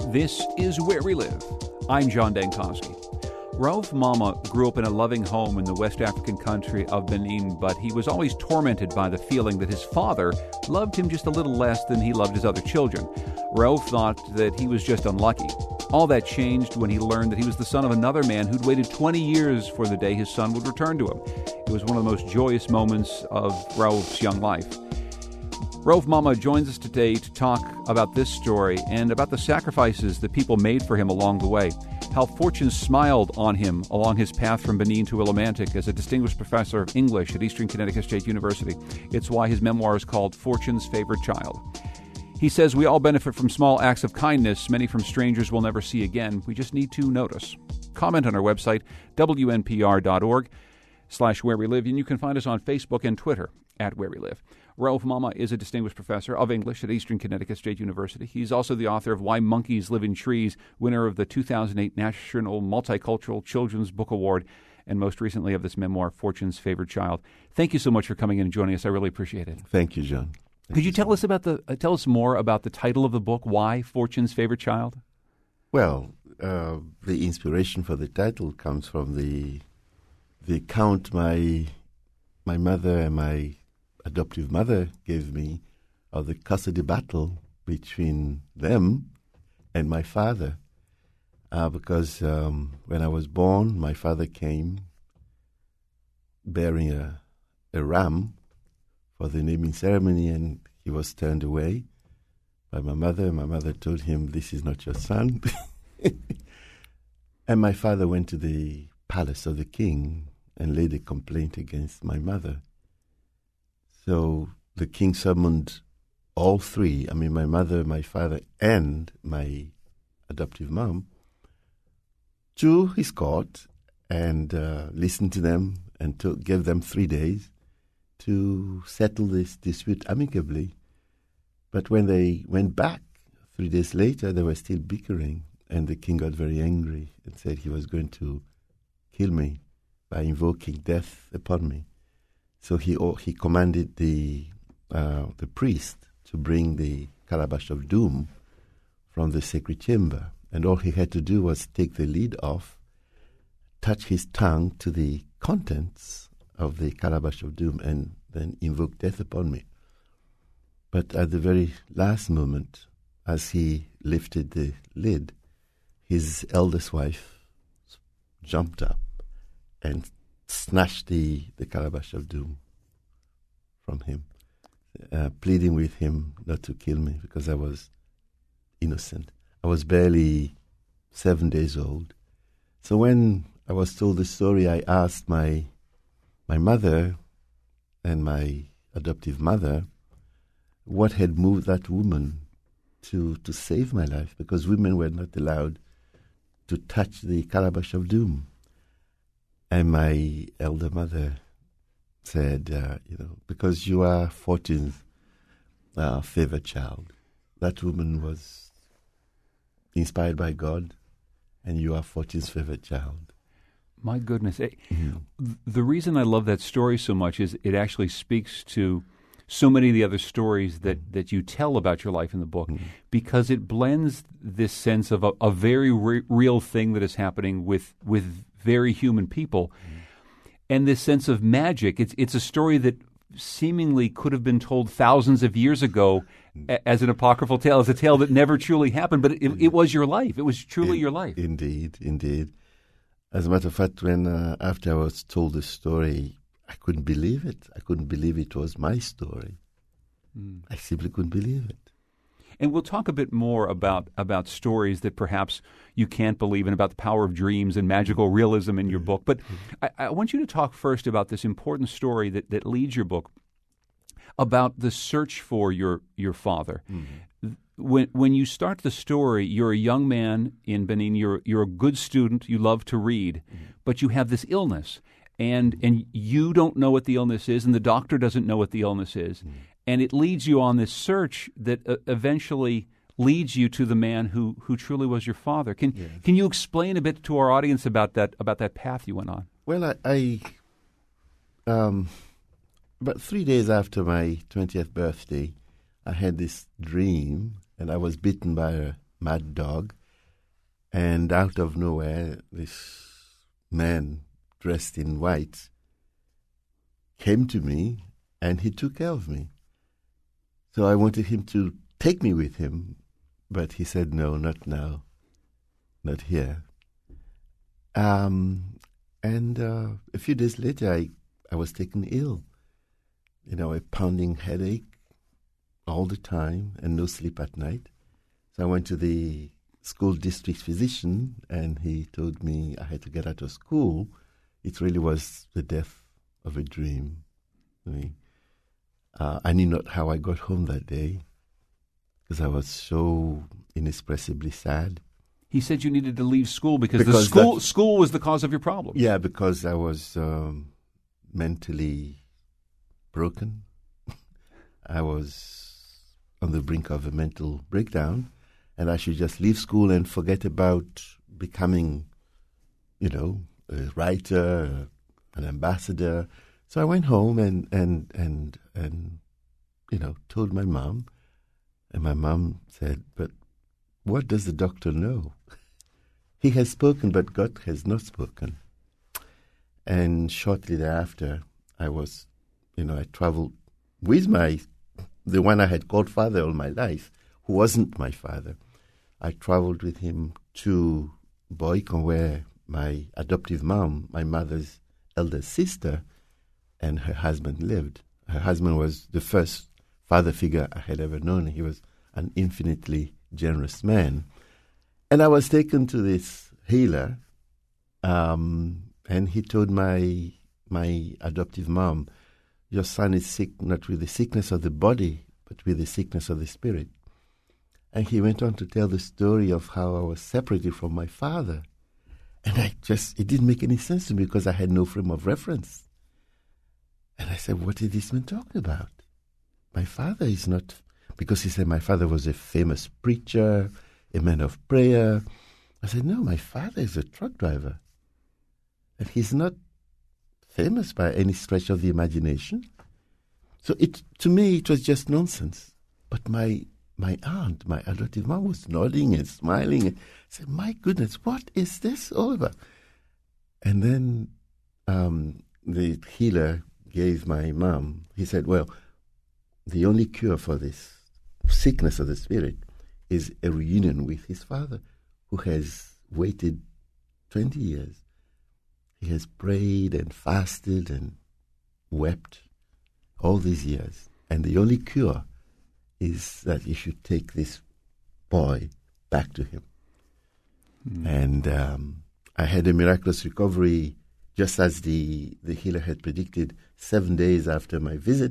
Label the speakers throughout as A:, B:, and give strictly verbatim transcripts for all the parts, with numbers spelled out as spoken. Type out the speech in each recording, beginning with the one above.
A: This is Where We Live. I'm John Dankosky. Rauf Mama grew up in a loving home in the West African country of Benin, but he was always tormented by the feeling that his father loved him just a little less than he loved his other children. Rauf thought that he was just unlucky. All that changed when he learned that he was the son of another man who'd waited twenty years for the day his son would return to him. It was one of the most joyous moments of Rauf's young life. Rauf Mama joins us today to talk about this story and about the sacrifices that people made for him along the way, how fortune smiled on him along his path from Benin to Willimantic as a distinguished professor of English at Eastern Connecticut State University. It's why his memoir is called Fortune's Favorite Child. He says we all benefit from small acts of kindness, many from strangers we'll never see again. We just need to notice. Comment on our website, W N P R dot org slash where we live, and you can find us on Facebook and Twitter at Where We Live. Rauf Mama is a distinguished professor of English at Eastern Connecticut State University. He's also the author of Why Monkeys Live in Trees, winner of the two thousand eight National Multicultural Children's Book Award, and most recently of this memoir, Fortune's Favorite Child. Thank you so much for coming in and joining us. I really appreciate it.
B: Thank you, John. Thank
A: Could you tell us about the uh, tell us more about the title of the book, Why Fortune's Favorite Child?
B: Well, uh, the inspiration for the title comes from the the account my my mother and my adoptive mother gave me of the custody battle between them and my father. Uh, because um, when I was born, my father came bearing a, a ram for the naming ceremony, and he was turned away by my mother. My mother told him, "This is not your son." And my father went to the palace of the king and laid a complaint against my mother. So the king summoned all three, I mean my mother, my father, and my adoptive mom, to his court and uh, listened to them and to, gave them three days to settle this dispute amicably. But when they went back three days later, they were still bickering, and the king got very angry and said he was going to kill me by invoking death upon me. So he he commanded the uh, the priest to bring the calabash of doom from the sacred chamber, and all he had to do was take the lid off, touch his tongue to the contents of the calabash of doom, and then invoke death upon me. But at the very last moment, as he lifted the lid, his eldest wife jumped up and snatched the, the calabash of doom from him, uh, pleading with him not to kill me because I was innocent. I was barely seven days old. So when I was told the story, I asked my my mother and my adoptive mother what had moved that woman to, to save my life, because women were not allowed to touch the calabash of doom. And my elder mother said, uh, you know, because you are Fortune's uh, favorite child. That woman was inspired by God, and you are Fortune's favorite child.
A: My goodness.
B: Mm-hmm.
A: The reason I love that story so much is it actually speaks to so many of the other stories that, that you tell about your life in the book, mm-hmm. because it blends this sense of a, a very re- real thing that is happening with with very human people, mm-hmm. and this sense of magic. It's it's a story that seemingly could have been told thousands of years ago mm-hmm. a, as an apocryphal tale, as a tale that never truly happened, but it, mm-hmm. it was your life. It was truly
B: in,
A: your life.
B: Indeed, indeed. As a matter of fact, when uh, after I was told the story, I couldn't believe it. I couldn't believe it was my story. Mm. I simply couldn't believe it.
A: And we'll talk a bit more about, about stories that perhaps you can't believe in, about the power of dreams and magical realism in your book. But I, I want you to talk first about this important story that, that leads your book, about the search for your, your father. Mm-hmm. When when you start the story, you're a young man in Benin. You're you're a good student. You love to read, mm-hmm. but you have this illness, and and you don't know what the illness is, and the doctor doesn't know what the illness is, mm-hmm. and it leads you on this search that uh, eventually leads you to the man who, who truly was your father. Can yes. can you explain a bit to our audience about that about that path you went on?
B: Well, I, I um, about three days after my twentieth birthday, I had this dream. And I was bitten by a mad dog. And out of nowhere, this man dressed in white came to me and he took care of me. So I wanted him to take me with him, but he said, no, not now, not here. Um, and uh, a few days later, I, I was taken ill. You know, a pounding headache all the time and no sleep at night. So I went to the school district physician and he told me I had to get out of school. It really was the death of a dream. I mean, uh, I knew not how I got home that day because I was so inexpressibly sad.
A: He said you needed to leave school because,
B: because
A: the school school was the cause of your problem.
B: Yeah, because I was um, mentally broken. I was on the brink of a mental breakdown, and I should just leave school and forget about becoming, you know, a writer, an ambassador. So I went home and, and, and, and you know, told my mom, and my mom said, but what does the doctor know? He has spoken, but God has not spoken. And shortly thereafter, I was, you know, I traveled with my, the one I had called father all my life, who wasn't my father. I traveled with him to Boycon, where my adoptive mom, my mother's elder sister, and her husband lived. Her husband was the first father figure I had ever known. He was an infinitely generous man. And I was taken to this healer, um, and he told my my adoptive mom, your son is sick not with the sickness of the body, but with the sickness of the spirit. And he went on to tell the story of how I was separated from my father. And I just, it didn't make any sense to me because I had no frame of reference. And I said, what is this man talking about? My father is not, because he said my father was a famous preacher, a man of prayer. I said, no, my father is a truck driver. And he's not famous by any stretch of the imagination. So it, to me, it was just nonsense. But my my aunt, my adoptive mom, was nodding and smiling. And I said, my goodness, what is this all about? And then um, the healer gave my mom, he said, well, the only cure for this sickness of the spirit is a reunion with his father, who has waited twenty years. He has prayed and fasted and wept all these years. And the only cure is that you should take this boy back to him. Mm. And um, I had a miraculous recovery, just as the, the healer had predicted, seven days after my visit.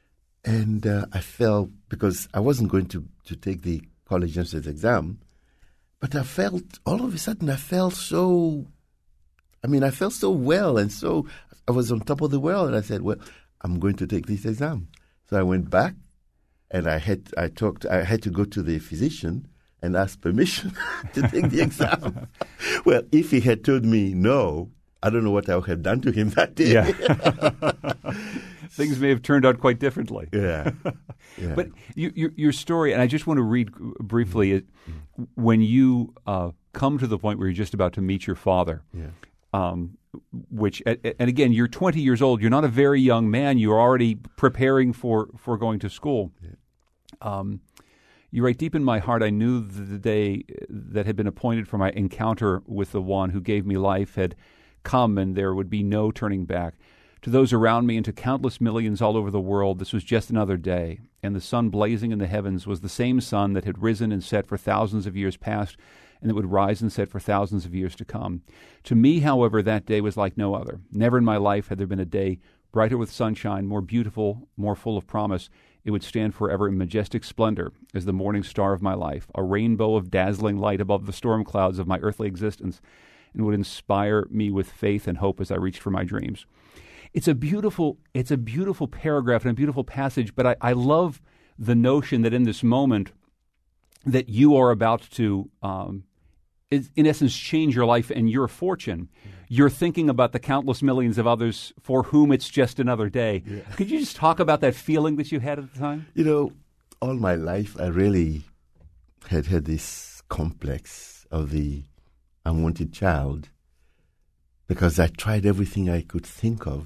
B: And uh, I felt, because I wasn't going to, to take the college entrance exam, but I felt, all of a sudden, I felt so, I mean, I felt so well, and so, I was on top of the world, and I said, well, I'm going to take this exam. So I went back, and I had, I talked, I had to go to the physician and ask permission to take the exam. Well, if he had told me no, I don't know what I would have done to him that day.
A: Yeah. Things may have turned out quite differently.
B: Yeah. yeah.
A: But you, your, your story, and I just want to read briefly, mm-hmm. when you uh, come to the point where you're just about to meet your father,
B: yeah.
A: um, which, and again, you're twenty years old. You're not a very young man. You're already preparing for, for going to school.
B: Yeah.
A: Um, you write, deep in my heart, I knew that the day that had been appointed for my encounter with the one who gave me life had come, and there would be no turning back. To those around me and to countless millions all over the world, this was just another day, and the sun blazing in the heavens was the same sun that had risen and set for thousands of years past, and that would rise and set for thousands of years to come. To me, however, that day was like no other. Never in my life had there been a day brighter with sunshine, more beautiful, more full of promise. It would stand forever in majestic splendor as the morning star of my life, a rainbow of dazzling light above the storm clouds of my earthly existence, and would inspire me with faith and hope as I reached for my dreams. It's a beautiful, it's a beautiful paragraph and a beautiful passage, but I, I love the notion that in this moment that you are about to, um, is, in essence, change your life and your fortune. You're thinking about the countless millions of others for whom it's just another day. Yeah. Could you just talk about that feeling that you had at the time?
B: You know, all my life I really had had this complex of the unwanted child, because I tried everything I could think of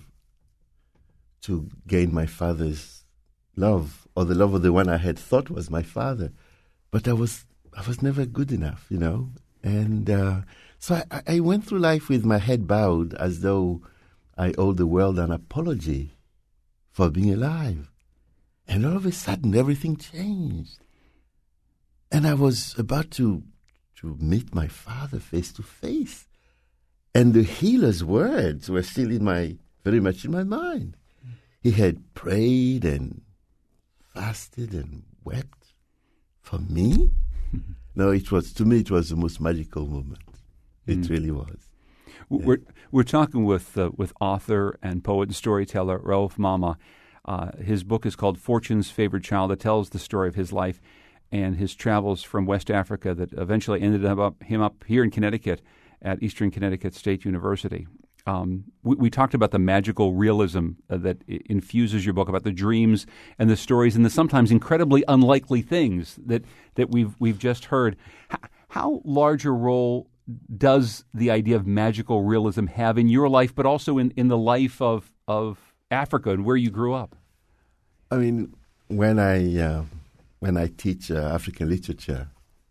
B: to gain my father's love, or the love of the one I had thought was my father. But I was I was never good enough, you know. And uh, so I, I went through life with my head bowed, as though I owed the world an apology for being alive. And all of a sudden, everything changed. And I was about to to meet my father face to face. And the healer's words were still in my, very much in my mind. He had prayed and fasted and wept for me. No, it was, to me, it was the most magical moment. It mm. really was.
A: We're we're talking with uh, with author and poet and storyteller Raouf Mama. Uh, his book is called Fortune's Favored Child. It tells the story of his life and his travels from West Africa that eventually ended up him up here in Connecticut at Eastern Connecticut State University. Um, we, we talked about the magical realism uh, that infuses your book, about the dreams and the stories and the sometimes incredibly unlikely things that, that we've we've just heard. H- how large a role does the idea of magical realism have in your life, but also in, in the life of, of Africa and where you grew up?
B: I mean, when I uh, when I teach uh, African literature,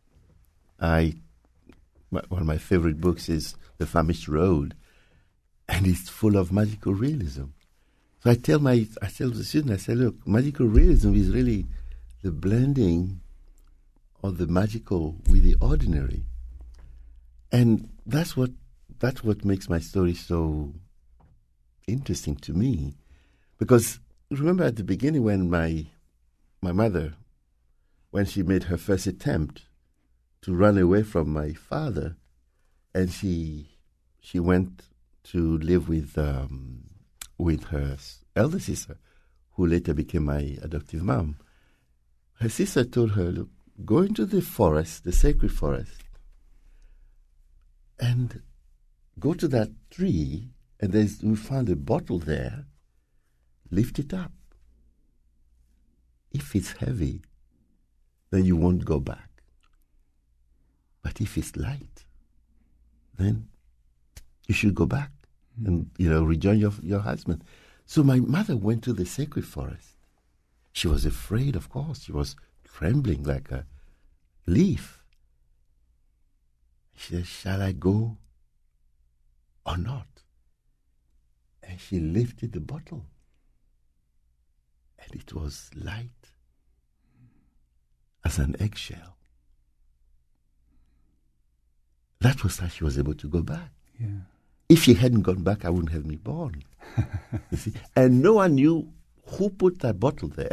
B: I one of my favorite books is The Famished Road, and it's full of magical realism. So I tell my I tell the students, I say, look, magical realism is really the blending of the magical with the ordinary, and that's what that's what makes my story so interesting to me. Because remember at the beginning when my my mother, when she made her first attempt to run away from my father, and she she went to live with um, with her elder sister, who later became my adoptive mom. Her sister told her, look, go into the forest, the sacred forest, and go to that tree, and there's, we found a bottle there, lift it up. If it's heavy, then you won't go back. But if it's light, then you should go back mm. and, you know, rejoin your, your husband. So my mother went to the sacred forest. She was afraid, of course. She was trembling like a leaf. She said, shall I go or not? And she lifted the bottle. And it was light as an eggshell. That was how she was able to go back.
A: Yeah.
B: If she hadn't gone back, I wouldn't have been born. You see? And no one knew who put that bottle there.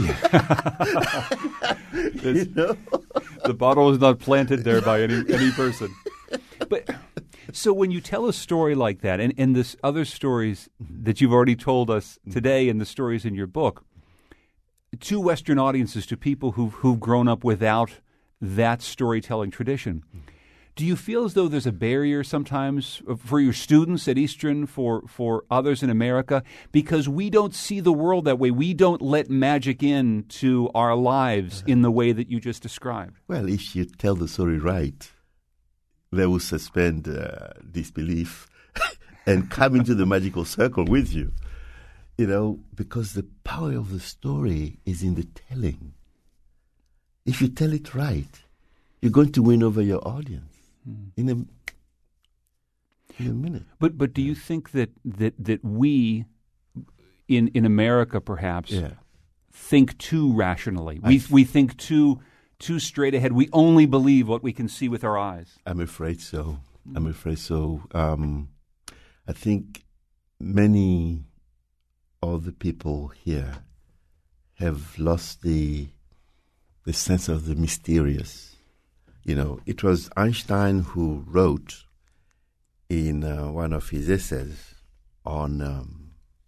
B: You know?
A: The bottle was not planted there by any any person. But so when you tell a story like that, and, and this other stories that you've already told us today and the stories in your book, to Western audiences, to people who've, who've grown up without that storytelling tradition, do you feel as though there's a barrier sometimes for your students at Eastern, for, for others in America, because we don't see the world that way? We don't let magic into our lives in the way that you just described.
B: Well, if you tell the story right, they will suspend uh, disbelief and come into the magical circle with you. You know, because the power of the story is in the telling. If you tell it right, you're going to win over your audience. In a, in a minute.
A: But but do you think that that, that we in in America perhaps
B: yeah.
A: think too rationally? We th- we think too too straight ahead. We only believe what we can see with our eyes.
B: I'm afraid so. Mm. I'm afraid so. Um, I think many of the people here have lost the the sense of the mysterious. You know, it was Einstein who wrote in uh, one of his essays on um,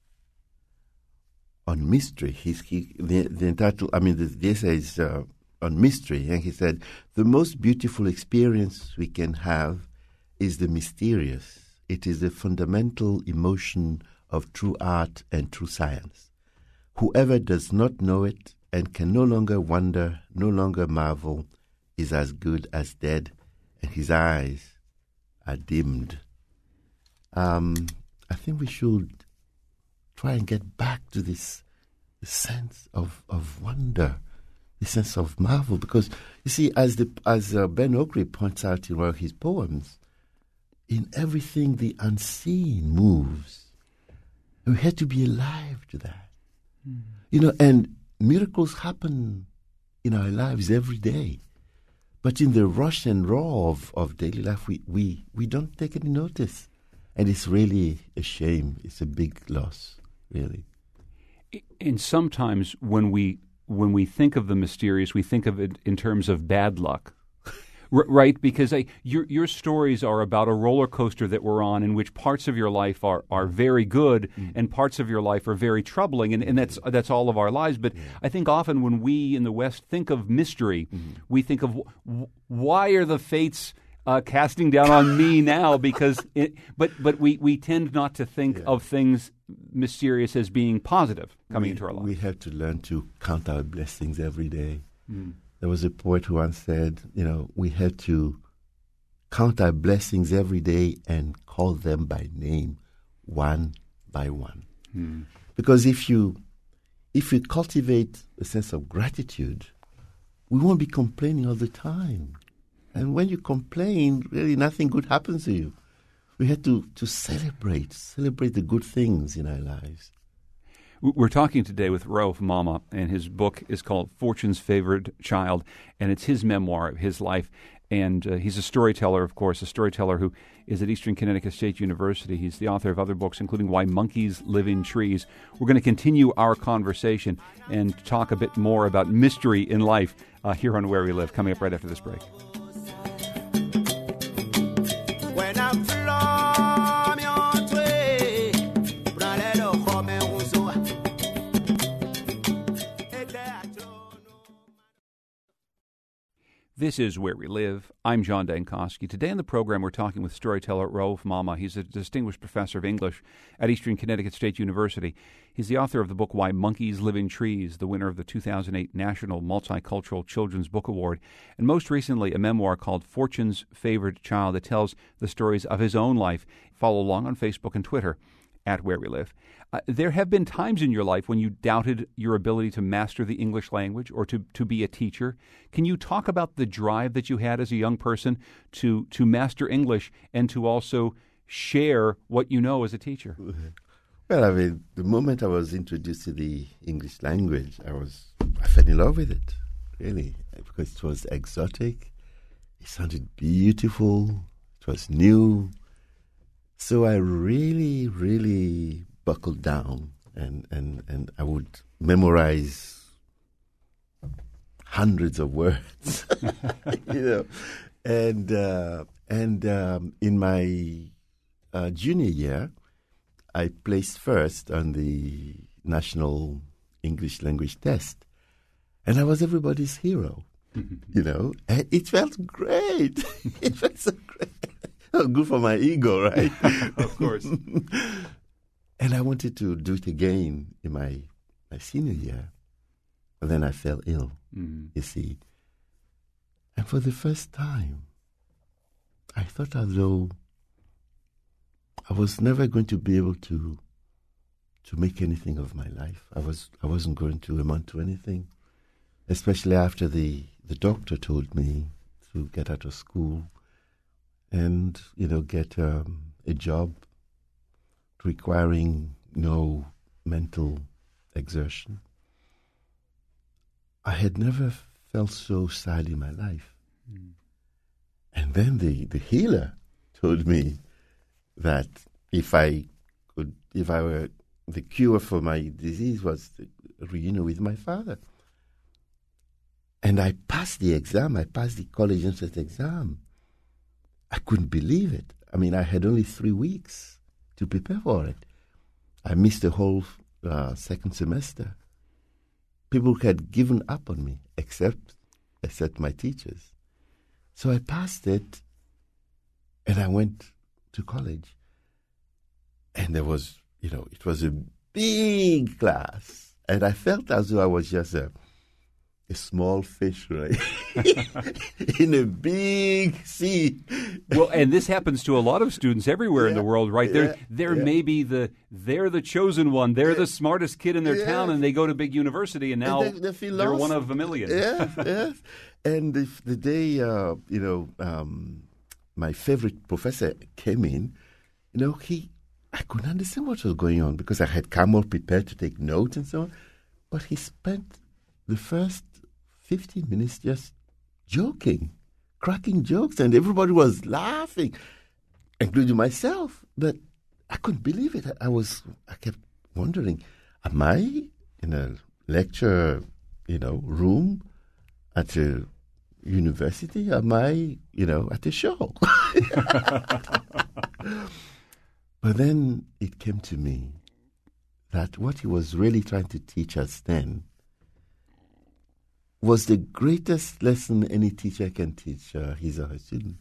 B: on mystery. He's, he the the entitled, I mean, the, the essay is uh, on mystery, and he said the most beautiful experience we can have is the mysterious. It is the fundamental emotion of true art and true science. Whoever does not know it and can no longer wonder, no longer marvel, is as good as dead, and his eyes are dimmed. Um, I think we should try and get back to this, this sense of, of wonder, this sense of marvel, because you see, as the as uh, Ben Okri points out in one of his poems, in everything the unseen moves. And we have to be alive to that. Mm. You know, and miracles happen in our lives every day. But in the rush and roar of, of daily life, we, we, we don't take any notice. And it's really a shame. It's a big loss, really.
A: And sometimes when we when we think of the mysterious, we think of it in terms of bad luck. R- right? Because I, your your stories are about a roller coaster that we're on in which parts of your life are, are very good mm. and parts of your life are very troubling, and, and that's that's all of our lives. But yeah. I think often when we in the West think of mystery, mm. we think of w- why are the fates uh, casting down on me now? Because it, but but we, we tend not to think yeah. of things mysterious as being positive coming
B: we,
A: into our lives.
B: We have to learn to count our blessings every day.
A: Mm.
B: There was a poet who once said, you know, we have to count our blessings every day and call them by name, one by one.
A: Hmm.
B: Because if you if you cultivate a sense of gratitude, we won't be complaining all the time. And when you complain, really nothing good happens to you. We have to, to celebrate, celebrate the good things in our lives.
A: We're talking today with Rauf Mama, and his book is called Fortune's Favored Child, and it's his memoir of his life. And uh, he's a storyteller, of course, a storyteller who is at Eastern Connecticut State University. He's the author of other books, including Why Monkeys Live in Trees. We're going to continue our conversation and talk a bit more about mystery in life uh, here on Where We Live, coming up right after this break.
C: When I'm
A: This is Where We Live. I'm John Dankosky. Today on the program, we're talking with storyteller Rauf Mama. He's a distinguished professor of English at Eastern Connecticut State University. He's the author of the book Why Monkeys Live in Trees, the winner of the two thousand eight National Multicultural Children's Book Award, and most recently a memoir called Fortune's Favored Child that tells the stories of his own life. Follow along on Facebook and Twitter at Where We Live. Uh, there have been times in your life when you doubted your ability to master the English language or to, to be a teacher. Can you talk about the drive that you had as a young person to, to master English and to also share what you know as a teacher?
B: Well, I mean, the moment I was introduced to the English language, I was I fell in love with it, really, because it was exotic, it sounded beautiful, it was new. So I really, really buckled down, and, and, and I would memorize hundreds of words, you know. And uh, and um, in my uh, junior year, I placed first on the National English Language Test, and I was everybody's hero, you know. And it felt great. It felt so great. Good for my ego, right?
A: Of course.
B: And I wanted to do it again in my, my senior year. But then I fell ill, mm-hmm. you see. And for the first time, I thought as though I was never going to be able to to make anything of my life. I was I wasn't going to amount to anything, especially after the, the doctor told me to get out of school and, you know, get um, a job requiring no mental exertion. I had never felt so sad in my life. Mm. And then the, the healer told me that if I could, if I were, the cure for my disease was a reunion with my father. And I passed the exam. I passed the college entrance exam. I couldn't believe it. I mean, I had only three weeks to prepare for it. I missed the whole uh, second semester. People had given up on me, except except my teachers. So I passed it, and I went to college. And there was, you know, it was a big class, and I felt as though I was just a a small fish, right, in a big sea.
A: Well, and this happens to a lot of students everywhere
B: yeah,
A: in the world, right? They're
B: yeah,
A: they're
B: yeah.
A: maybe the they're the chosen one. They're
B: yeah.
A: the smartest kid in their
B: yeah.
A: town, and they go to big university, and now
B: and they, they feel
A: they're
B: lost.
A: one of a million.
B: Yes, yes. And if the day, uh, you know, um, my favorite professor came in, you know, he, I couldn't understand what was going on because I had come all prepared to take notes and so on, but he spent the first fifteen minutes just joking, cracking jokes, and everybody was laughing, including myself. But I couldn't believe it. I was, I kept wondering, am I in a lecture, you know, room at a university? Am I, you know, at a show? But then it came to me that what he was really trying to teach us then was the greatest lesson any teacher can teach uh, his or her student.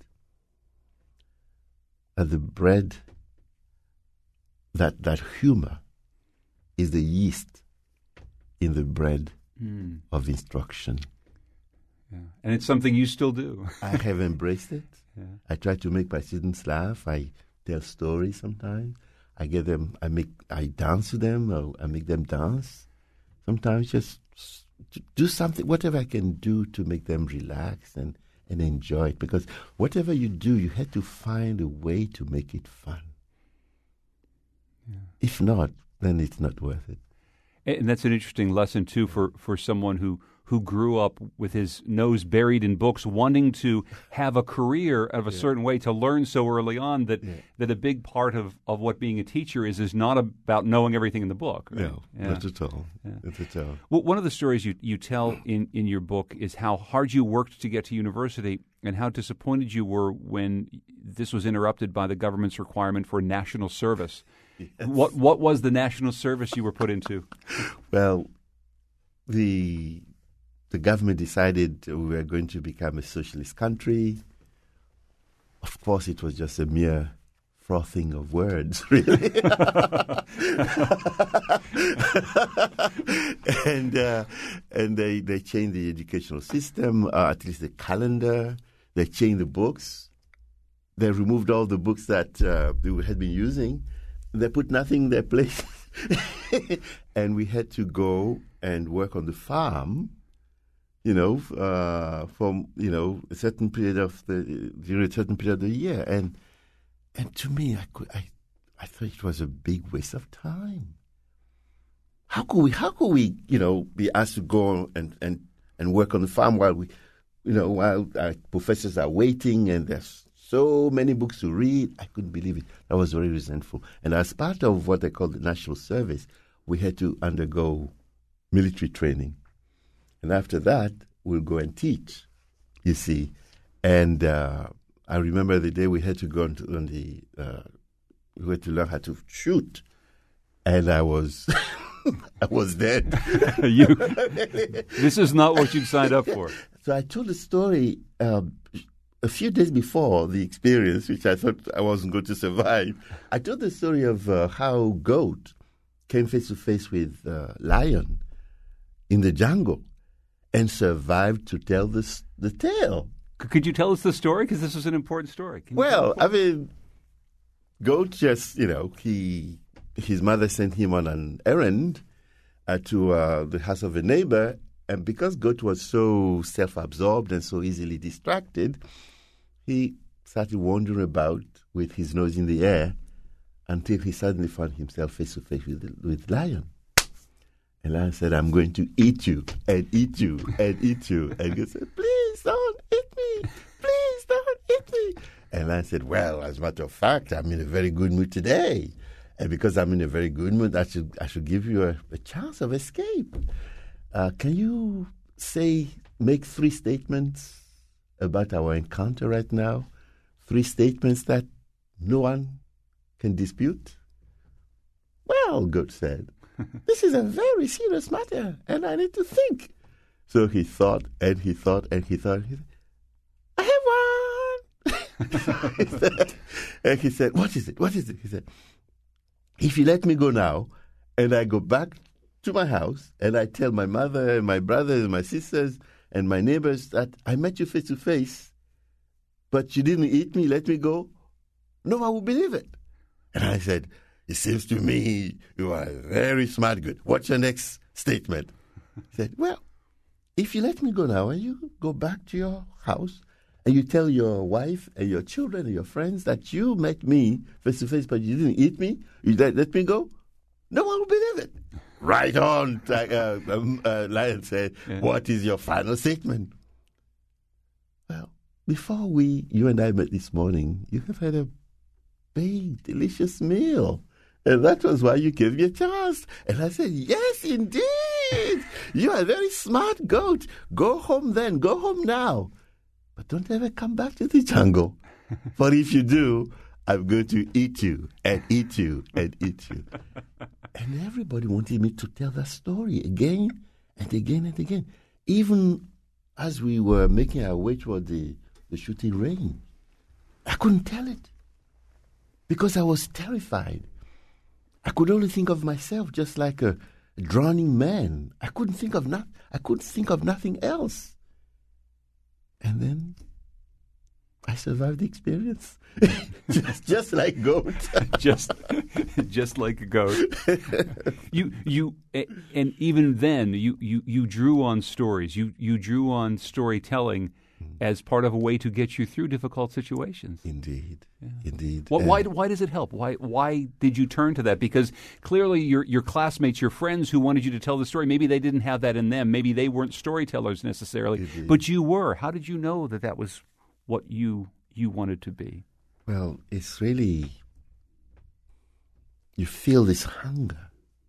B: That the bread, that, that humor is the yeast in the bread mm. of instruction.
A: Yeah. And it's something you still do.
B: I have embraced it. Yeah. I try to make my students laugh. I tell stories sometimes. I get them, I make, I dance to them, or I make them dance. Sometimes just do something, whatever I can do to make them relax and, and enjoy it. Because whatever you do, you have to find a way to make it fun. Yeah. If not, then it's not worth it.
A: And that's an interesting lesson, too, for, for someone who, who grew up with his nose buried in books, wanting to have a career of a yeah. certain way, to learn so early on that, yeah. that a big part of, of what being a teacher is is not about knowing everything in the book. Right?
B: No,
A: yeah.
B: not at all. Yeah. Not at all.
A: Well, one of the stories you, you tell in, in your book is how hard you worked to get to university and how disappointed you were when this was interrupted by the government's requirement for national service. Yes. What what was the national service you were put into?
B: Well, the the government decided we were going to become a socialist country. Of course, it was just a mere frothing of words, really. and uh, and they, they changed the educational system, uh, at least the calendar. They changed the books. They removed all the books that uh, we had been using. They put nothing in their place. And we had to go and work on the farm, you know, uh, from, you know, a certain period of the, during a certain period of the year. And and to me, I could, I, I thought it was a big waste of time. How could we, how could we, you know, be asked to go and, and, and work on the farm while we, you know, while our professors are waiting and there's so many books to read? I couldn't believe it. I was very resentful. And as part of what they call the national service, we had to undergo military training. And after that, we'll go and teach, you see. And uh, I remember the day we had to go on, to, on the, uh, we had to learn how to shoot. And I was, I was dead.
A: you, this is not what you'd signed up for.
B: So I told the story um, a few days before the experience, which I thought I wasn't going to survive. I told the story of uh, how goat came face to face with uh, lion in the jungle and survived to tell this, the tale.
A: Could you tell us the story? Because this is an important story. Can
B: well, I mean, goat just, you know, he his mother sent him on an errand uh, to uh, the house of a neighbor. And because goat was so self-absorbed and so easily distracted, he started wandering about with his nose in the air until he suddenly found himself face-to-face with, with lion. And lion said, "I'm going to eat you and eat you and eat you." And goat said, "Please don't eat me. Please don't eat me." And lion said, "Well, as a matter of fact, I'm in a very good mood today. And because I'm in a very good mood, I should, I should give you a, a chance of escape. Uh, can you say, make three statements about our encounter right now? Three statements that no one can dispute?" "Well," goat said, "this is a very serious matter, and I need to think." So he thought, and he thought, and he thought. He said, "I have one." he said, and he said, "What is it? What is it?" He said, "If you let me go now, and I go back to my house and I tell my mother and my brothers and my sisters and my neighbors that I met you face to face, but you didn't eat me, let me go, no one would believe it. And I said, it seems to me you are very smart, good. What's your next statement? He said, well, if you let me go now and you go back to your house and you tell your wife and your children and your friends that you met me face to face, but you didn't eat me, you let, let me go, no one will believe it. Right on, uh, um, uh, Lion said, yeah. What is your final statement? Well, before we, you and I met this morning, you have had a big, delicious meal. And that was why you gave me a chance. And I said, yes, indeed. You are a very smart goat. Go home then. Go home now. But don't ever come back to the jungle. For if you do, I'm going to eat you and eat you and eat you. And everybody wanted me to tell that story again and again and again. Even as we were making our way toward the, the shooting range, I couldn't tell it because I was terrified. I could only think of myself just like a drowning man. I couldn't think of not, I couldn't think of nothing else. And then I survived the experience, just just like goat,
A: just just like a goat. You you and even then you, you, you drew on stories. You you drew on storytelling as part of a way to get you through difficult situations.
B: Indeed, yeah. Indeed.
A: Well, why why does it help? Why why did you turn to that? Because clearly your your classmates, your friends who wanted you to tell the story, maybe they didn't have that in them. Maybe they weren't storytellers necessarily, Indeed. But you were. How did you know that that was what you you wanted to be?
B: Well, it's really, you feel this hunger,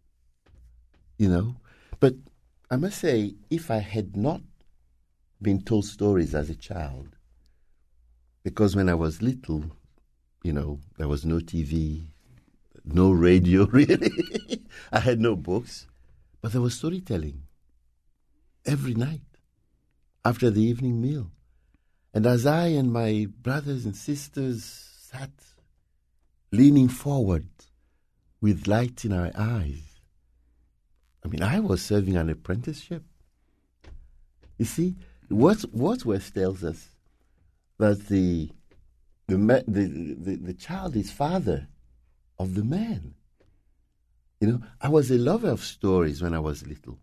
B: you know. But I must say, if I had not been told stories as a child, because when I was little, you know, there was no T V, no radio, really. I had no books, but there was storytelling every night after the evening meal. And as I and my brothers and sisters sat leaning forward with light in our eyes, I mean, I was serving an apprenticeship. You see, what Wordsworth tells us that the the, the the the child is father of the man. You know, I was a lover of stories when I was little.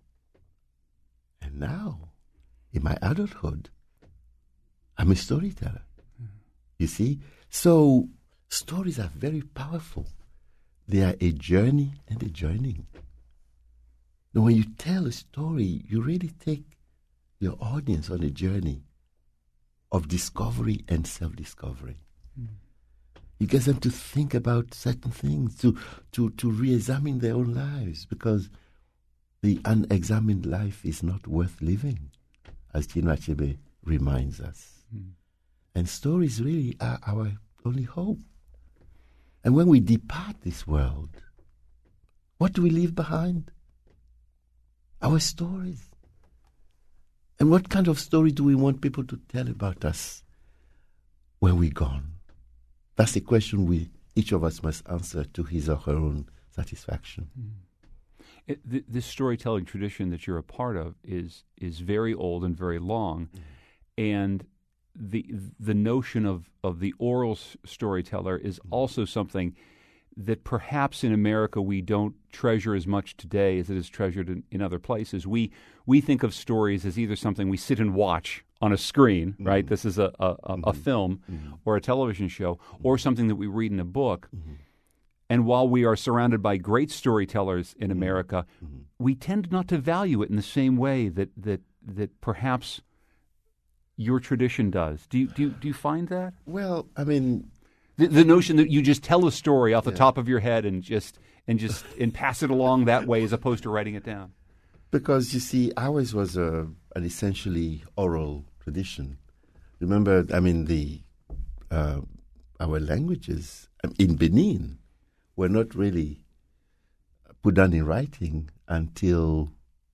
B: And now, in my adulthood, I'm a storyteller. Mm. You see? So, stories are very powerful. They are a journey and a journeying. Now, when you tell a story, you really take your audience on a journey of discovery and self-discovery. Mm. You get them to think about certain things, to, to, to re-examine their own lives, because the unexamined life is not worth living, as Chinua Achebe reminds us. Mm. And stories really are our only hope. And when we depart this world, what do we leave behind? Our stories. And what kind of story do we want people to tell about us when we're gone? That's the question we each of us must answer to his or her own satisfaction.
A: Mm. It, th- this storytelling tradition that you're a part of is is very old and very long, mm. and the the notion of, of the oral s- storyteller is mm. also something that perhaps in America we don't treasure as much today as it is treasured in, in other places. We we think of stories as either something we sit and watch on a screen, mm-hmm. right? This is a a, a, mm-hmm. a film mm-hmm. or a television show, or something that we read in a book. Mm-hmm. And while we are surrounded by great storytellers in mm-hmm. America, mm-hmm. we tend not to value it in the same way that that that perhaps your tradition does. Do you do you, do you find that?
B: Well, I mean,
A: the, the notion that you just tell a story off the yeah. top of your head and just and just and pass it along that way, as opposed to writing it down.
B: Because you see, ours was a an essentially oral tradition. Remember, I mean, the uh, our languages in Benin were not really put down in writing until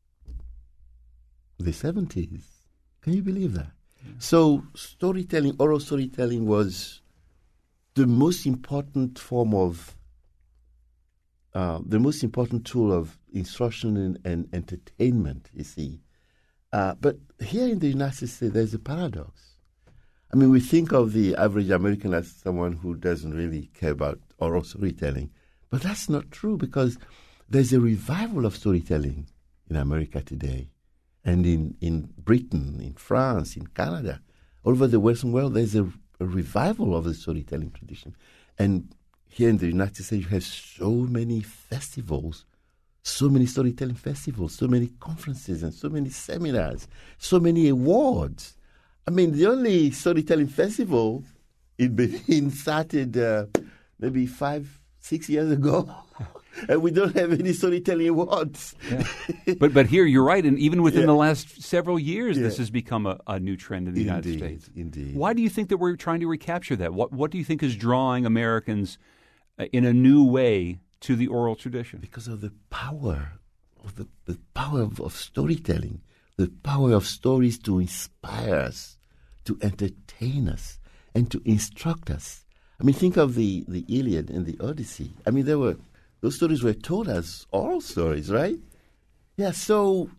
B: the seventies. Can you believe that? Yeah. So storytelling, oral storytelling was the most important form of uh, the most important tool of instruction and, and entertainment, you see. Uh, but here in the United States, there's a paradox. I mean, we think of the average American as someone who doesn't really care about oral storytelling, but that's not true, because there's a revival of storytelling in America today, and in, in Britain, in France, in Canada, all over the Western world, there's a, a revival of the storytelling tradition. And here in the United States, you have so many festivals, so many storytelling festivals, so many conferences, and so many seminars, so many awards. I mean, the only storytelling festival in Benin started uh, maybe five, six years ago, and we don't have any storytelling awards.
A: Yeah. But but here, you're right, and even within
B: Yeah.
A: the last several years,
B: Yeah.
A: this has become a, a new trend in the United
B: Indeed,
A: States.
B: indeed.
A: Why do you think that we're trying to recapture that? What What do you think is drawing Americans uh, in a new way to the oral tradition?
B: Because of the power of the, the power of, of storytelling, the power of stories to inspire us, to entertain us, and to instruct us. I mean, think of the, the Iliad and the Odyssey. I mean, there were those stories were told as oral stories, right? Yeah. So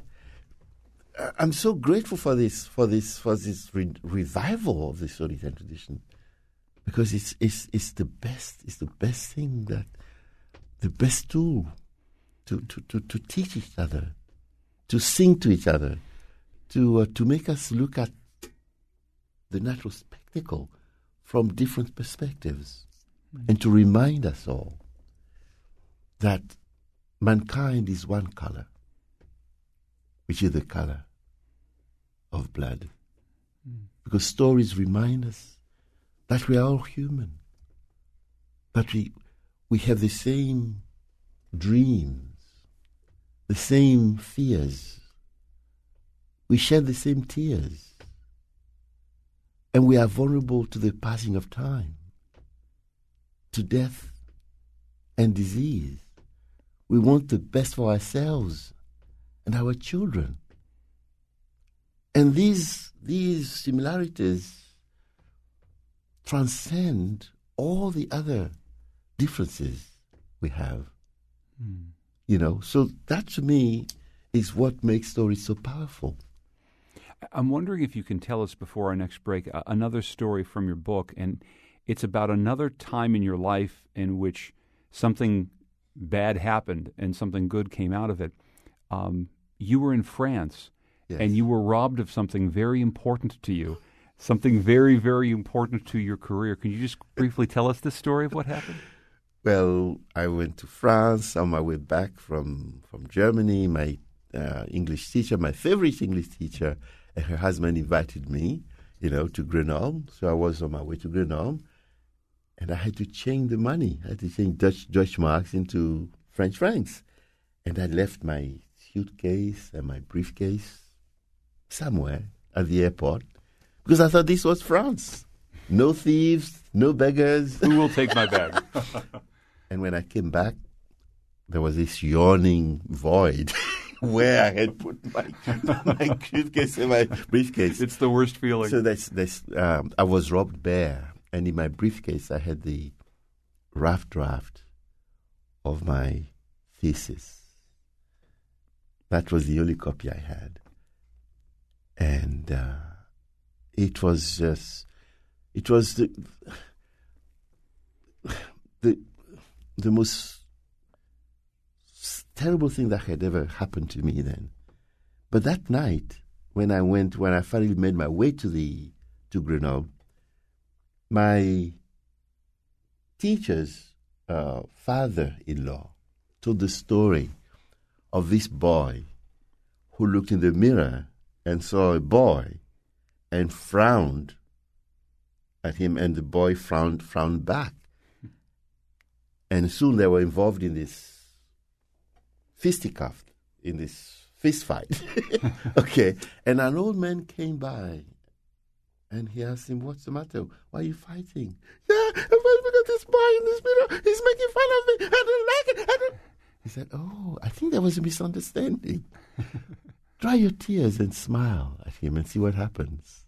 B: I'm so grateful for this for this for this re- revival of the storytelling tradition, because it's it's it's the best it's the best thing that. The best tool to, to, to, to teach each other, to sing to each other, to uh, to make us look at the natural spectacle from different perspectives, mm-hmm. and to remind us all that mankind is one color, which is the color of blood. Mm. Because stories remind us that we are all human, that we We have the same dreams, the same fears. We share the same tears. And we are vulnerable to the passing of time, to death and disease. We want the best for ourselves and our children. And these, these similarities transcend all the other differences we have, mm. you know. So that to me is what makes stories so powerful.
A: I'm wondering if you can tell us before our next break uh, another story from your book, and it's about another time in your life in which something bad happened and something good came out of it. Um, you were in France, yes. and you were robbed of something very important to you, something very, very important to your career. Can you just briefly tell us the story of what happened?
B: Well, I went to France on my way back from, from Germany. My uh, English teacher, my favorite English teacher, and her husband invited me, you know, to Grenoble. So I was on my way to Grenoble, and I had to change the money. I had to change Dutch Dutch marks into French francs. And I left my suitcase and my briefcase somewhere at the airport, because I thought this was France. No thieves, no beggars.
A: Who will take my bag?
B: And when I came back, there was this yawning void where I had put my my suitcase and my briefcase.
A: It's the worst feeling.
B: So that's, that's, um, I was robbed bare. And in my briefcase, I had the rough draft of my thesis. That was the only copy I had. And uh, it was just, it was the, the, the most terrible thing that had ever happened to me then. But that night, when I went, when I finally made my way to the to Grenoble, my teacher's uh, father-in-law told the story of this boy who looked in the mirror and saw a boy and frowned at him, and the boy frowned frowned back. And soon they were involved in this fisticuff, in this fist fight. Okay. And an old man came by, and he asked him, "What's the matter? Why are you fighting?" "Yeah, look at this boy in this mirror. He's making fun of me. I don't like it. I don't." He said, "Oh, I think there was a misunderstanding. Dry your tears and smile at him and see what happens."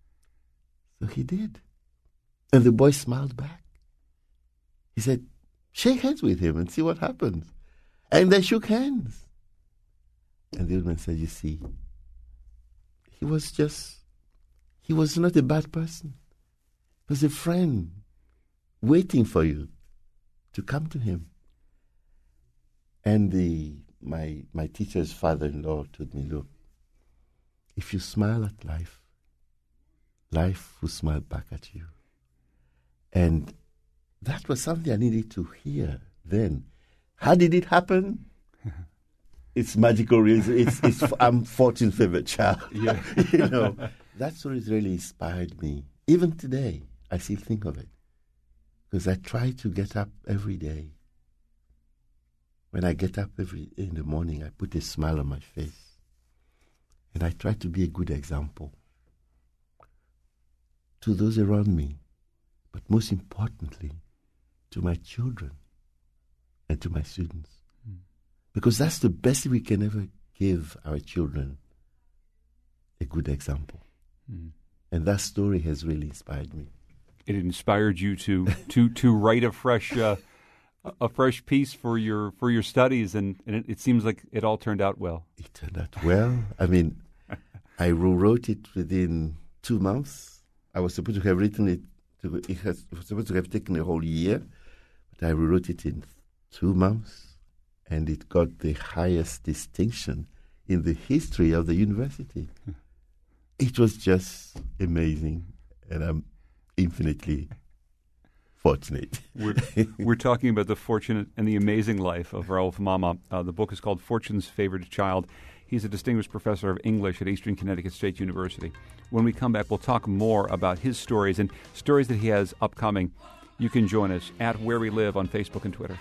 B: So he did. And the boy smiled back. He said, shake hands with him and see what happens. And they shook hands. And the old man said, you see, he was just, he was not a bad person. He was a friend waiting for you to come to him. And the my my teacher's father-in-law told me, look, if you smile at life, life will smile back at you. And that was something I needed to hear then. How did it happen? It's magical reason. It's, it's I'm Fortune's favorite child. Yeah. You know, that story has really inspired me. Even today, I still think of it. Because I try to get up every day. When I get up every in the morning, I put a smile on my face. And I try to be a good example to those around me, but most importantly, to my children and to my students. Mm. Because that's the best we can ever give our children, a good example. Mm. And that story has really inspired me.
A: It inspired you to to to write a fresh uh, a fresh piece for your for your studies, and, and it, it seems like it all turned out well.
B: It turned out well. I mean, I wrote it within two months. I was supposed to have written it. To, it, has, it was supposed to have taken a whole year, but I rewrote it in two months, and it got the highest distinction in the history of the university. It was just amazing, and I'm infinitely fortunate.
A: We're, we're talking about the fortunate and the amazing life of Raouf Mama. Uh, the book is called Fortune's Favorite Child. He's a distinguished professor of English at Eastern Connecticut State University. When we come back, we'll talk more about his stories and stories that he has upcoming. You can join us at Where We Live on Facebook and Twitter.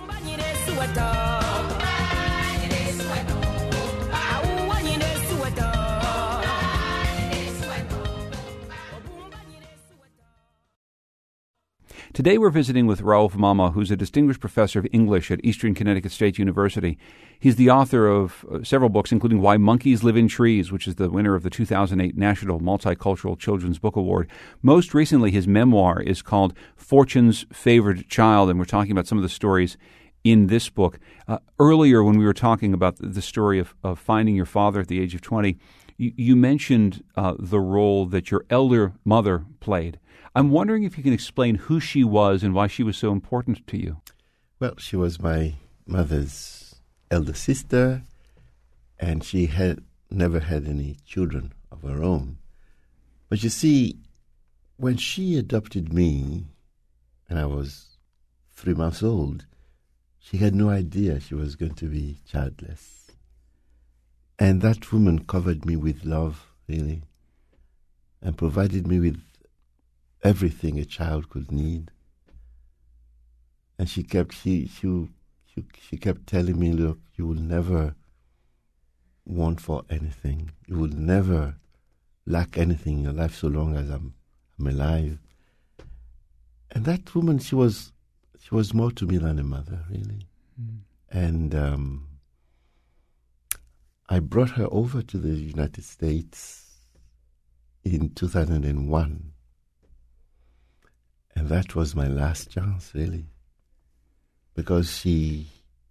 A: Today we're visiting with Raouf Mama, who's a distinguished professor of English at Eastern Connecticut State University. He's the author of uh, several books, including Why Monkeys Live in Trees, which is the winner of the two thousand eight National Multicultural Children's Book Award. Most recently, his memoir is called Fortune's Favorite Child, and we're talking about some of the stories in this book. Uh, earlier, when we were talking about the story of, of finding your father at the age of twenty, you, you mentioned uh, the role that your elder mother played. I'm wondering if you can explain who she was and why she was so important to you.
B: Well, she was my mother's elder sister, and she had never had any children of her own. But you see, when she adopted me, and I was three months old, she had no idea she was going to be childless. And that woman covered me with love, really, and provided me with everything a child could need. And she kept she she she, she kept telling me, look, you will never want for anything. You will never lack anything in your life so long as I'm I'm alive. And that woman, she was she was more to me than a mother, really. Mm. And um, I brought her over to the United States in two thousand one. And that was my last chance, really, because she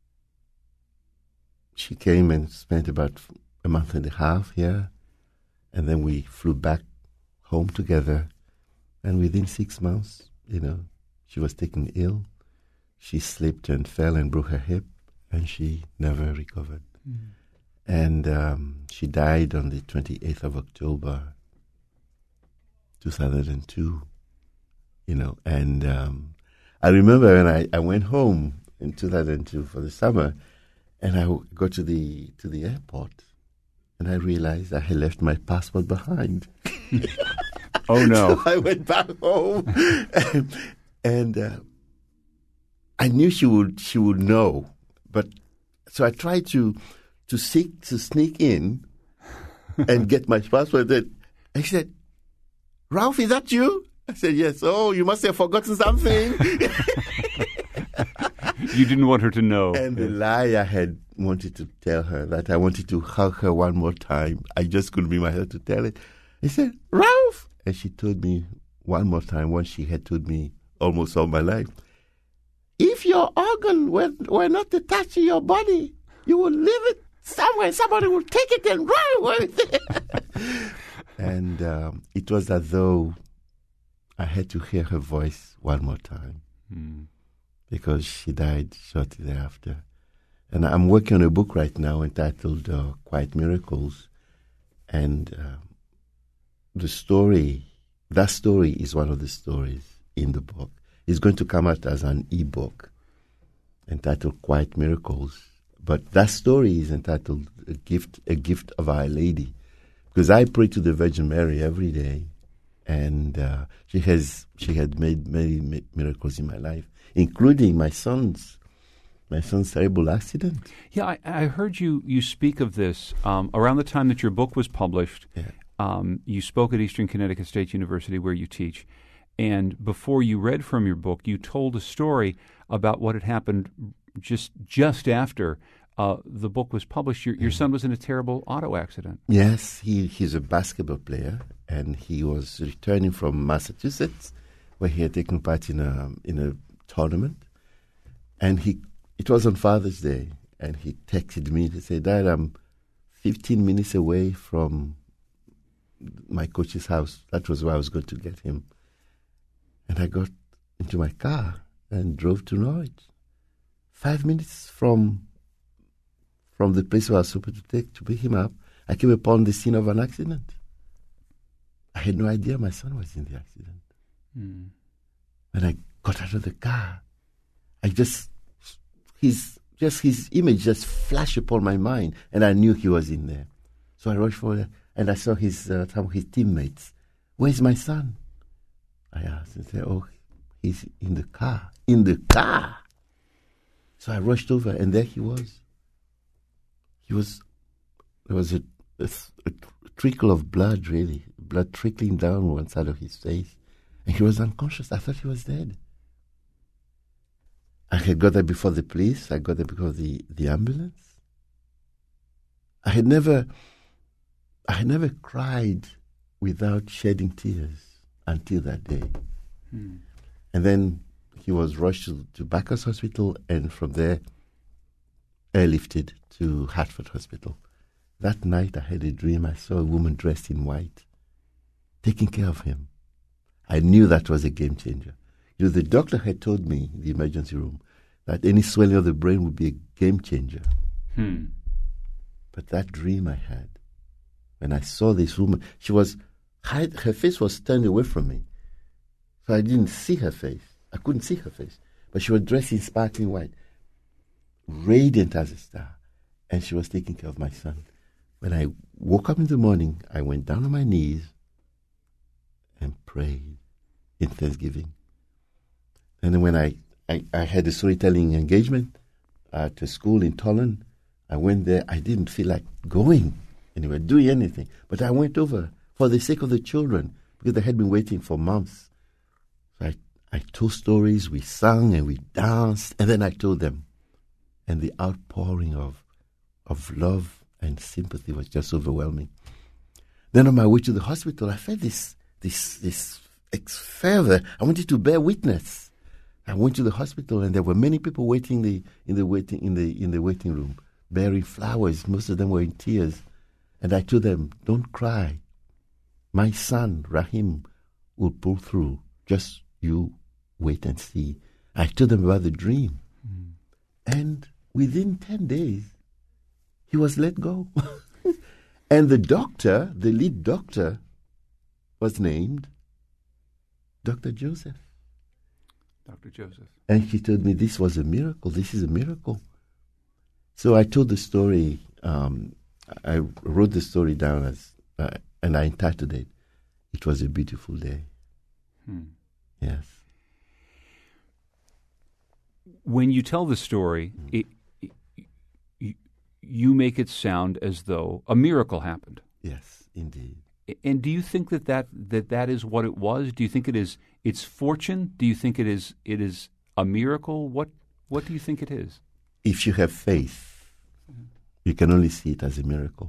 B: she came and spent about a month and a half here, and then we flew back home together. And within six months, you know, she was taken ill. She slipped and fell and broke her hip, and she never recovered. Mm. And um, she died on the twenty-eighth of October, two thousand two. You know, and um, I remember when I, I went home in two thousand two for the summer, and I got to the to the airport, and I realized I had left my passport behind.
A: Oh no!
B: So I went back home, and, and uh, I knew she would she would know, but so I tried to to seek to sneak in and get my passport. And I said, "Ralph, is that you?" I said, yes. Oh, you must have forgotten something.
A: You didn't want her to know.
B: And the lie I had wanted to tell her, that I wanted to hug her one more time. I just couldn't bring myself to tell it. I said, Ralph! And she told me one more time what she had told me almost all my life. If if your organ were, were not attached to your body, you would leave it somewhere. Somebody would take it and run away with it. And um, it was as though I had to hear her voice one more time mm. because she died shortly thereafter. And I'm working on a book right now entitled uh, Quiet Miracles. And uh, the story, that story is one of the stories in the book. It's going to come out as an e-book entitled Quiet Miracles. But that story is entitled A Gift, A Gift of Our Lady. Because I pray to the Virgin Mary every day. And uh, she has she had made many mi- miracles in my life, including my son's my son's terrible accident.
A: Yeah, I, I heard you, you speak of this um, around the time that your book was published.
B: Yeah.
A: Um, you spoke at Eastern Connecticut State University where you teach. And before you read from your book, you told a story about what had happened just just after uh, the book was published. Your, your son was in a terrible auto accident.
B: Yes, he, he's a basketball player, and he was returning from Massachusetts, where he had taken part in a in a tournament. And he it was on Father's Day, and he texted me to say, "Dad, I'm fifteen minutes away from my coach's house." That was where I was going to get him. And I got into my car and drove to Norwich. Five minutes from from the place where I was supposed to take to pick him up, I came upon the scene of an accident. I had no idea my son was in the accident. Mm. When I got out of the car, I just his just his image just flashed upon my mind, and I knew he was in there. So I rushed forward, and I saw his uh, some of his teammates. "Where's my son?" I asked, and said, "Oh, he's in the car." In the car. So I rushed over, and there he was. He was. There was a, a, a trickle of blood, really, blood trickling down one side of his face, and he was unconscious. I thought he was dead. I had got there before the police. I got there before the, the ambulance. I had never, I had never cried without shedding tears until that day. Hmm. And then he was rushed to, to Bacchus Hospital, and from there, airlifted to Hartford Hospital. That night, I had a dream. I saw a woman dressed in white, taking care of him. I knew that was a game changer. You know, the doctor had told me in the emergency room that any swelling of the brain would be a game changer. Hmm. But that dream I had, when I saw this woman, she was, her face was turned away from me. So I didn't see her face. I couldn't see her face. But she was dressed in sparkling white, radiant as a star. And she was taking care of my son. When I woke up in the morning, I went down on my knees and prayed in thanksgiving. And then when I, I, I had a storytelling engagement at a school in Tolland, I went there. I didn't feel like going anywhere, doing anything. But I went over for the sake of the children, because they had been waiting for months. So I, I told stories, we sang and we danced, and then I told them. And the outpouring of, of love and sympathy was just overwhelming. Then on my way to the hospital, I felt this this this fervor. I wanted to bear witness. I went to the hospital, and there were many people waiting the, in the waiting in the in the waiting room, bearing flowers. Most of them were in tears, and I told them, "Don't cry. My son Rahim will pull through. Just you wait and see." I told them about the dream, mm. and within ten days, he was let go. And the doctor, the lead doctor, was named Doctor Joseph.
A: Doctor Joseph.
B: And he told me this was a miracle. This is a miracle. So I told the story. Um, I wrote the story down as, uh, and I entitled it, "It Was a Beautiful Day." Hmm. Yes.
A: When you tell the story, mm. it, it, you, you make it sound as though a miracle happened.
B: Yes, indeed.
A: And do you think that that, that that is what it was? Do you think it is it's fortune? Do you think it is it is a miracle? What what do you think it is?
B: If you have faith, mm-hmm. you can only see it as a miracle.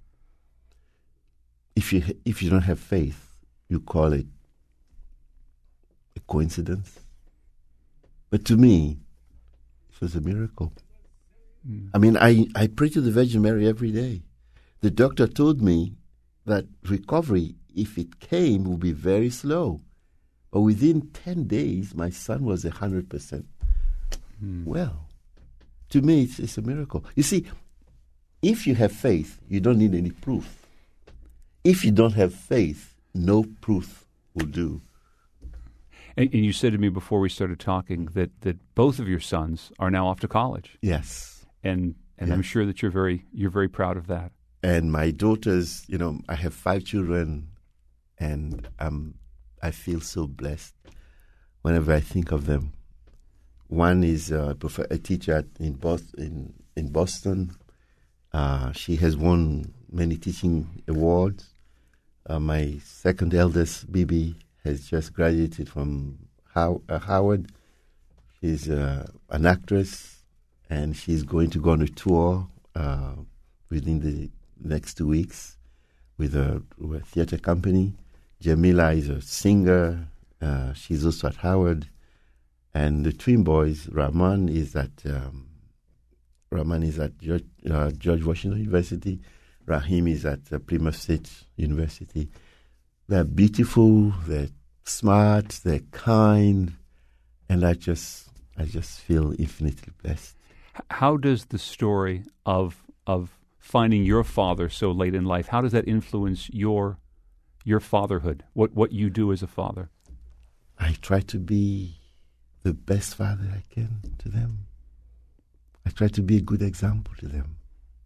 B: If you if you don't have faith, you call it a coincidence. But to me, It was a miracle. Mm. I mean, I, I pray to the Virgin Mary every day. The doctor told me that recovery, if it came, would be very slow. But within ten days, my son was one hundred percent. Mm. Well, to me, it's, it's a miracle. You see, if you have faith, you don't need any proof. If you don't have faith, no proof will do.
A: And, and you said to me before we started talking that, that both of your sons are now off to college.
B: Yes.
A: And and yes. I'm sure that you're very you're very proud of that.
B: And my daughters, you know, I have five children, and um, I feel so blessed whenever I think of them. One is a, prof- a teacher in Boston. In, in Boston. Uh, she has won many teaching awards. Uh, my second eldest, Bibi, has just graduated from How- uh, Howard. She's uh, an actress, and she's going to go on a tour uh, within the next two weeks with a, with a theater company. Jamila is a singer. Uh, she's also at Howard. And the twin boys, Rahman is at um, Rahman is at George, uh, George Washington University. Rahim is at uh, Plymouth State University. They're beautiful. They're smart. They're kind, and I just, I just feel infinitely blessed.
A: How does the story of of finding your father so late in life, how does that influence your your fatherhood? What what you do as a father?
B: I try to be the best father I can to them. I try to be a good example to them.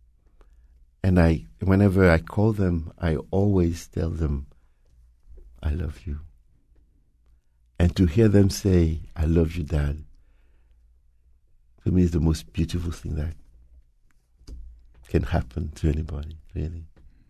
B: And I, whenever I call them, I always tell them, I love you. And to hear them say, I love you, Dad, for me is the most beautiful thing that can happen to anybody, really.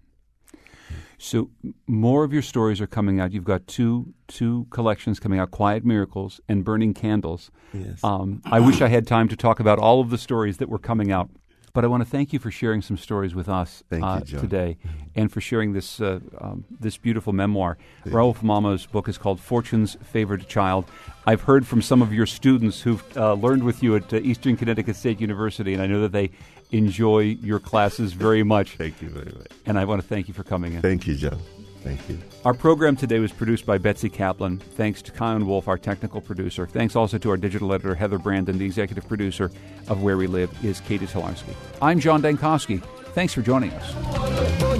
A: So more of your stories are coming out. You've got two two collections coming out, Quiet Miracles and Burning Candles.
B: Yes.
A: Um, I wish I had time to talk about all of the stories that were coming out. But I want to thank you for sharing some stories with us
B: Thank
A: uh,
B: you, John.
A: today, and for sharing this uh, um, this beautiful memoir. Thank Raouf Mama's book is called Fortune's Favored Child. I've heard from some of your students who've uh, learned with you at uh, Eastern Connecticut State University, and I know that they enjoy your classes very much.
B: Thank you very much.
A: And I want to thank you for coming in.
B: Thank you, John. Thank you.
A: Our program today was produced by Betsy Kaplan. Thanks to Kyan Wolf, our technical producer. Thanks also to our digital editor, Heather Brandon. The executive producer of Where We Live is Katie Tolarski. I'm John Dankosky. Thanks for joining us.